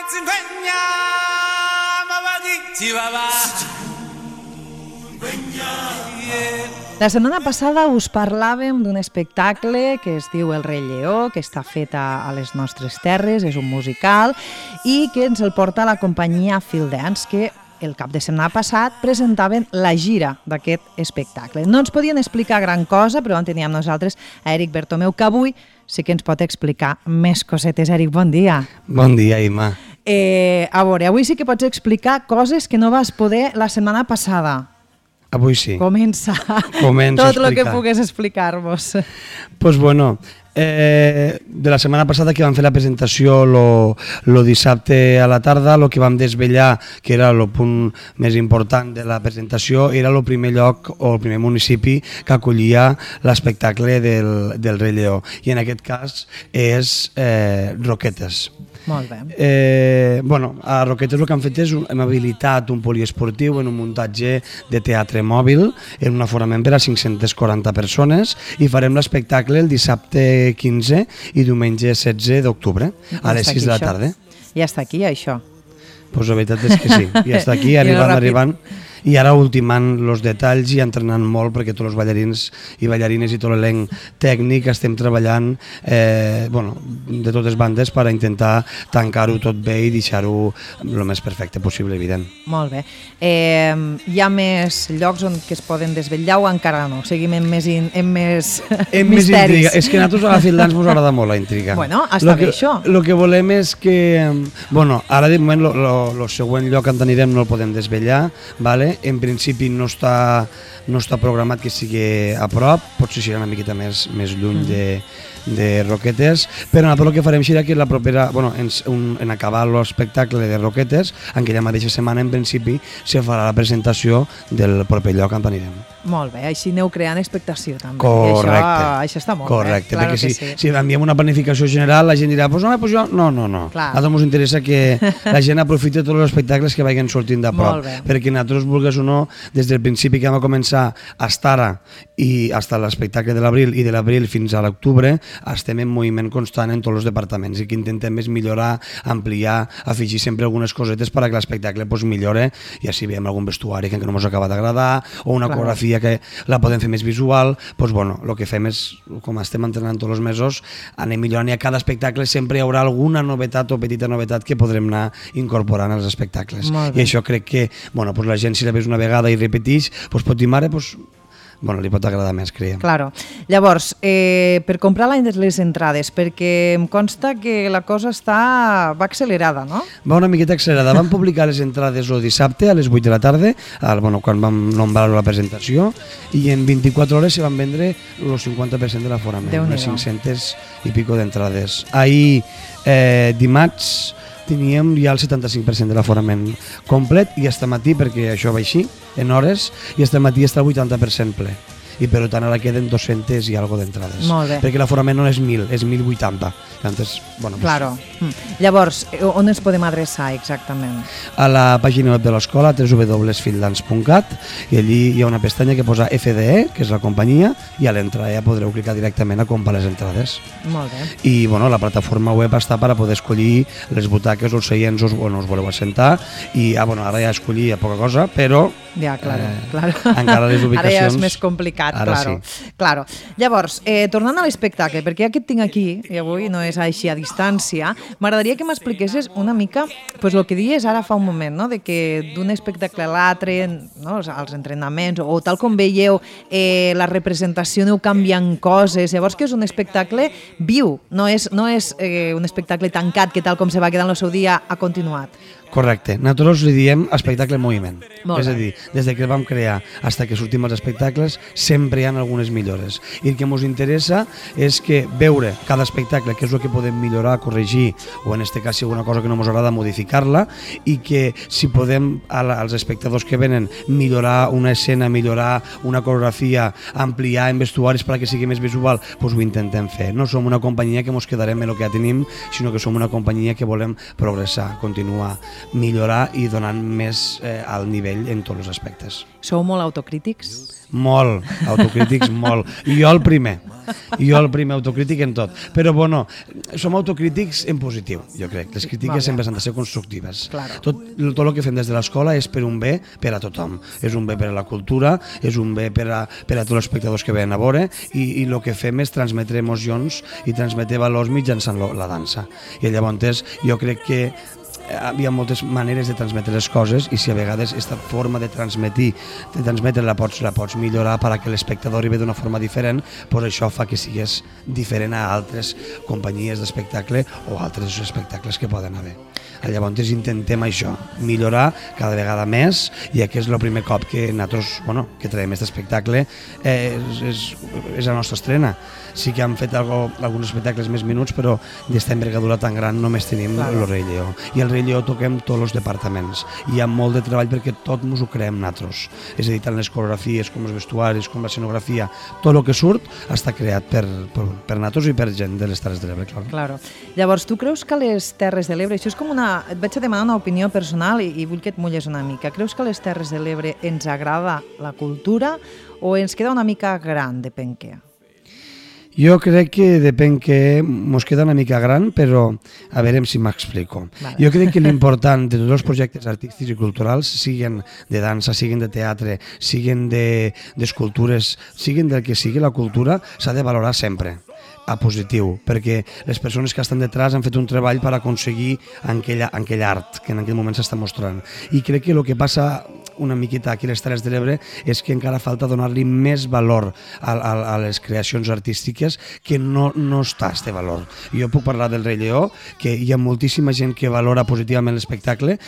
La setmana passada us parlàvem d'un espectacle que es diu El Rei Lleó, que està fet a les nostres terres, és un musical, i que ens el porta la companyia Field Dance, que el cap de setmana passat presentaven la gira d'aquest espectacle. No ens podien explicar gran cosa, però en teníem nosaltres a Eric Bertomeu, que avui sí que ens pot explicar més cosetes. Eric, bon dia. Bon dia, Imma. A veure, avui sí que pots explicar coses que no vas poder la setmana passada. Avui sí. Comença tot el que pugues explicar-vos. Pues bueno, de la setmana passada que vam fer la presentació lo dissabte a la tarda, el que vam desvetllar, que era el punt més important de la presentació, era el primer lloc o el primer municipi que acollia l'espectacle del Rei Lleó. I en aquest cas és Roquetes. Molt bé. Bueno, a Roquetes el que han fet és hem habilitat un poliesportiu en un muntatge de teatre mòbil en un aforament per a 540 persones i farem l'espectacle el dissabte 15 i diumenge 16 d'octubre a les 6 de la tarda. Ja està aquí, això? Pues la veritat és que sí, ja està aquí, arribant. I ara ultimant els detalls i entrenant molt perquè tots els ballarins i ballarines i tot l'elenc tècnic estem treballant de totes bandes per a intentar tancar-ho tot bé i deixar-ho el més perfecte possible, evident. Molt bé. Hi ha més llocs on que es poden desvetllar o encara no? Seguim amb més misteris. És que a nosaltres a la Field Dance ens agrada molt la intriga. Bueno, està bé això. El que volem és que... Ara de moment el següent lloc on anirem no el podem desvetllar, vale? En principi no està programat que sigui a prop, potser serà una miqueta més lluny de Roquetes, però el que farem serà que la propera, en acabar l'espectacle de Roquetes, en aquella mateixa setmana en principi se farà la presentació del proper lloc on anirem. Molt bé, així aneu creant expectació també. Correcte. Això està molt correcte, bé. Perquè si enviem una planificació general, la gent dirà, pues jo... No. A nosaltres ens interessa que la gent aprofiti tots els espectacles que vagin sortint de prop, perquè nosaltres, vulgues o no, des del principi que vam començar fins ara i fins l'espectacle de l'abril i de l'abril fins a l'octubre, estem en moviment constant en tots els departaments i que intentem és millorar, ampliar, afegir sempre algunes cosetes perquè l'espectacle millore i així veiem algun vestuari que no ens acaba d'agradar o una coreografia que la podem fer més visual. El que fem és, com estem entrenant tots els mesos, anem millorant i a cada espectacle sempre hi haurà alguna novetat o petita novetat que podrem anar incorporant als espectacles. I això crec que la gent, si la veus una vegada i repeteix, pot dir, mare, li pot agradar més, creiem. Claro. Llavors, per comprar les entrades, perquè em consta que la cosa va accelerada, no? Va una miqueta accelerada. Vam publicar les entrades el dissabte a les 8 de la tarda, quan vam nombrar la presentació, i en 24 hores se van vendre el 50% de l'aforament, unes 500 i pico d'entrades. Ahir, dimarts, teníem ja el 75% de l'aforament complet i fins matí, perquè això va així, en hores, i fins matí està el 80% ple. I per tant ara queden 200 i algo d'entrades. Molt bé. Perquè l'aforament no és 1.000, és 1.080. Claro. Llavors, on ens podem adreçar exactament? A la pàgina web de l'escola, www.fielddance.cat, i allí hi ha una pestanya que posa FDE, que és la companyia, i a l'entrada ja podreu clicar directament a comprar les entrades. Molt bé. I la plataforma web està per a poder escollir les butaques o els seients on us voleu assentar, i ara ja escollir poca cosa, però encara les ubicacions... Ara ja és més complicat, claro. Llavors, tornant a l'espectacle, perquè ja que et tinc aquí, i avui no és així a distància, m'agradaria que m'expliquessis una mica el que dies ara fa un moment, no? De que d'un espectacle a l'altre, els entrenaments, o tal com veieu, la representació aneu canviant coses, llavors que és un espectacle viu, no és un espectacle tancat que tal com se va quedar en el seu dia ha continuat. Correcte. Nosaltres li diem espectacle en moviment. És a dir, des que el vam crear fins que sortim als espectacles sempre hi ha algunes millores. I el que ens interessa és que veure cada espectacle què és el que podem millorar, corregir, o en aquest cas si hi ha alguna cosa que no ens agrada, modificar-la, i que si podem als espectadors que venen millorar una escena, millorar una coreografia, ampliar en vestuaris perquè sigui més visual, doncs ho intentem fer. No som una companyia que ens quedarem en el que ja tenim, sinó que som una companyia que volem progressar, continuar millorar i donant més al nivell en tots els aspectes. Sou molt autocrítics? Molt, autocrítics molt. I jo el primer autocrític en tot. Però bueno, som autocrítics en positiu, jo crec. Les crítiques sempre han de ser constructives. Claro. Tot el que fem des de l'escola és per un bé per a tothom. És un bé per a la cultura, és un bé per a tots els espectadors que venen a veure i el que fem és transmetre emocions i transmetre valors mitjançant la dansa. I llavors jo crec que hi ha moltes maneres de transmetre les coses i si a vegades aquesta forma de transmetre la pots millorar perquè l'espectador hi ve d'una forma diferent, doncs això fa que sigues diferent a altres companyies d'espectacle o altres espectacles que poden haver. Llavors intentem això, millorar cada vegada més i aquest és el primer cop que nosaltres, que traiem aquest espectacle, és la nostra estrena. Sí que hem fet alguns espectacles més minuts, però d'esta envergadura tan gran només tenim el Rei Lleó. I el Rei Lleó toquem tots els departaments. Hi ha molt de treball perquè tot ens ho creem nosaltres. És a dir, tant les coreografies com els vestuaris, com l'escenografia, tot el que surt està creat per nosaltres i per gent de les Terres de l'Ebre, clar. Claro. Llavors, tu creus que les Terres de l'Ebre, això és com et vaig a demanar una opinió personal i vull que et mulles una mica. Creus que a les Terres de l'Ebre ens agrada la cultura o ens queda una mica gran, depèn què? Jo crec que depèn que mos queda una mica gran, però a veure si m'explico. Vale. Jo crec que l'important de tots els projectes artístics i culturals, siguin de dansa, siguin de teatre, siguin d'escultures, siguin del que sigui la cultura, s'ha de valorar sempre a positiu, perquè les persones que estan detrás han fet un treball per aconseguir aquell art que en aquell moment s'està mostrant. I crec que el que passa una miqueta aquí a les Terres de l'Ebre és que encara falta donar-li més valor a les creacions artístiques que no està aquest valor. Jo puc parlar del Rei Lleó, que hi ha moltíssima gent que valora positivament l'espectacle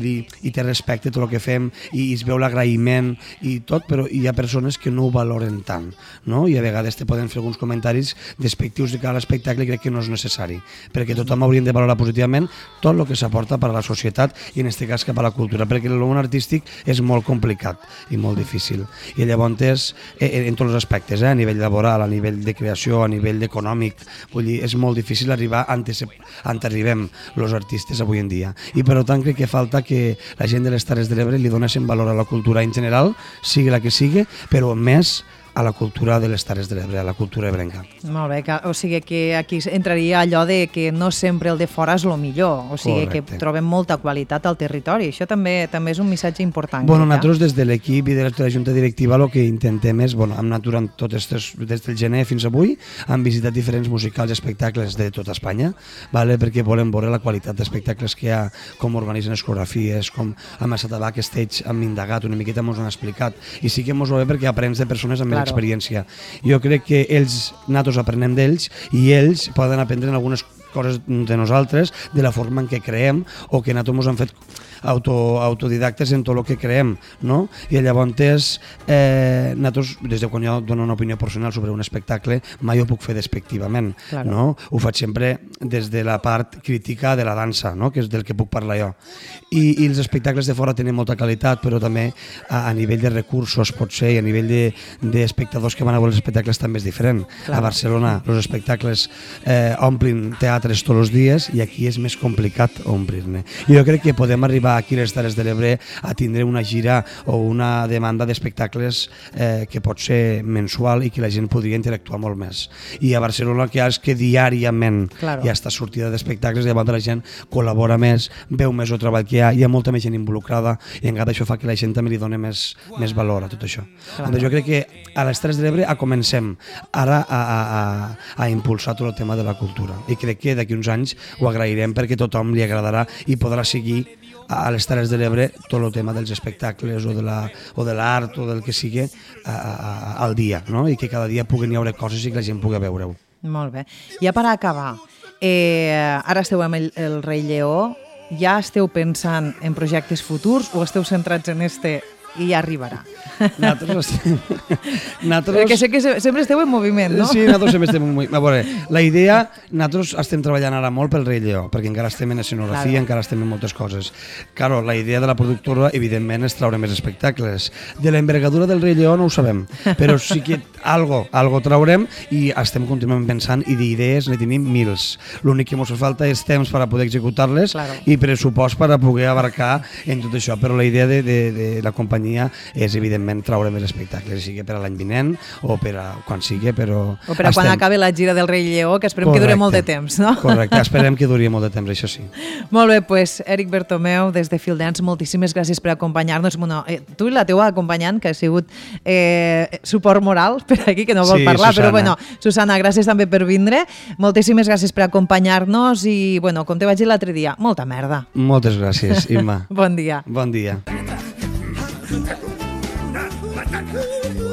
i té respecte a tot el que fem i es veu l'agraïment i tot, però hi ha persones que no ho valoren tant, no? I a vegades te poden fer alguns comentaris despectius de cada espectacle i crec que no és necessari, perquè tothom hauria de valorar positivament tot el que s'aporta per a la societat i en aquest cas cap a la cultura, perquè el món artístic és molt complicat i molt difícil. I llavors, en tots els aspectes, a nivell laboral, a nivell de creació, a nivell econòmic, vull dir, és molt difícil arribar on arribem els artistes avui en dia. I per tant crec que falta que la gent de les Terres de l'Ebre li donessin valor a la cultura en general, sigui la que sigui, però més a la cultura de les Terres de l'Ebre, a la cultura ebrenca. Molt bé, o sigui que aquí entraria allò de que no sempre el de fora és el millor, o sigui que trobem molta qualitat al territori. Això també és un missatge important. Bueno, nosaltres des de l'equip i de la Junta Directiva el que intentem és, hem anat durant des del gener fins avui, hem visitat diferents musicals i espectacles de tota Espanya, perquè volem veure la qualitat d'espectacles que hi ha, com organitzen les coreografies, com amb el Satabac Stage hem indagat, una miqueta ens ho han explicat, i sí que ens ho ve perquè aprens de persones amb experiència. Jo crec que nosaltres aprenem d'ells i ells poden aprendre algunes coses de nosaltres, de la forma en què creem o que nosaltres ens han fet autodidactes en tot el que creem, no? I llavors nosaltres, des de quan jo dono una opinió personal sobre un espectacle, mai ho puc fer despectivament, no? Ho faig sempre des de la part crítica de la dansa, no? Que és del que puc parlar jo. I els espectacles de fora tenen molta qualitat, però també a nivell de recursos pot ser, i a nivell d'espectadors que van a veure els espectacles també és diferent. A Barcelona els espectacles omplin teatres tots els dies i aquí és més complicat omplir-ne. Jo crec que podem arribar aquí a les Terres de l'Ebre a tindre una gira o una demanda d'espectacles que pot ser mensual i que la gent podria interactuar molt més. I a Barcelona que és que diàriament hi ha esta sortida d'espectacles, llavors la gent col·labora més, veu més el treball que hi ha molta més gent involucrada i encara això fa que la gent també li doni més valor a tot això. Jo crec que a les Terres de l'Ebre comencem ara a impulsar tot el tema de la cultura i crec que d'aquí uns anys ho agrairem perquè a tothom li agradarà i podrà seguir a les Terres de l'Ebre tot el tema dels espectacles o de l'art o del que sigui al dia, no? I que cada dia puguen hi haure coses i que la gent pugui veure-ho. Molt bé. Ja per acabar, ara esteu amb el Rei Lleó, ja esteu pensant en projectes futurs o esteu centrats en i ja arribarà. Perquè sé que sempre esteu en moviment, no? Sí, nosaltres sempre estem en moviment. A veure, la idea, nosaltres estem treballant ara molt pel Rei Lleó, perquè encara estem en escenografia, encara estem en moltes coses. Claro, la idea de la productora, evidentment, és traure més espectacles. De l'envergadura del Rei Lleó no ho sabem, però sí que algo traurem i estem continuament pensant i d'idees ne tenim mils. L'únic que ens fa falta és temps per a poder executar-les i pressupost per a poder abarcar en tot això, però la idea de la companyia és, evidentment, traure més espectacles, sigui per a l'any vinent o per a quan sigui, però... O per a quan acabi la gira del Rei Lleó, que esperem que duri molt de temps, no? Correcte, esperem que duri molt de temps, això sí. Molt bé, doncs, Eric Bertomeu, des de Fieldance, moltíssimes gràcies per acompanyar-nos. Tu i la teua acompanyant, que ha sigut suport moral per aquí, que no vol parlar, Susana. però bueno, Susana, gràcies també per vindre. Moltíssimes gràcies per acompanyar-nos i, bueno, com te vaig dir l'altre dia, molta merda. Moltes gràcies, Imma. Bon dia. Bon dia.